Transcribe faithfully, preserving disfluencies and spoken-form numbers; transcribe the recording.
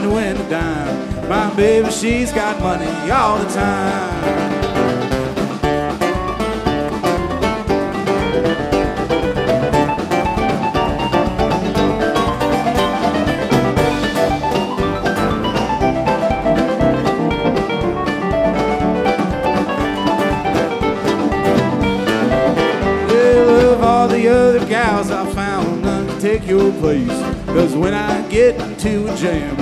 time to win a dime. My baby, she's got money all the time. All the other gals I found, none to take your place. 'Cause when I get into a jam,